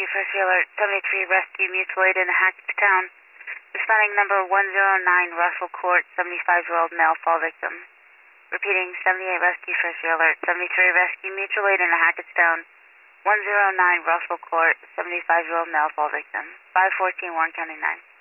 Rescue, first alert, 73 Rescue, mutual aid in Hackettstown. Responding number 109, Russell Court, 75-year-old male fall victim. Repeating, 78 Rescue, first alert, 73 Rescue, mutual aid in Hackettstown. 109 Russell Court, 75-year-old male fall victim. 514 Warren County 9.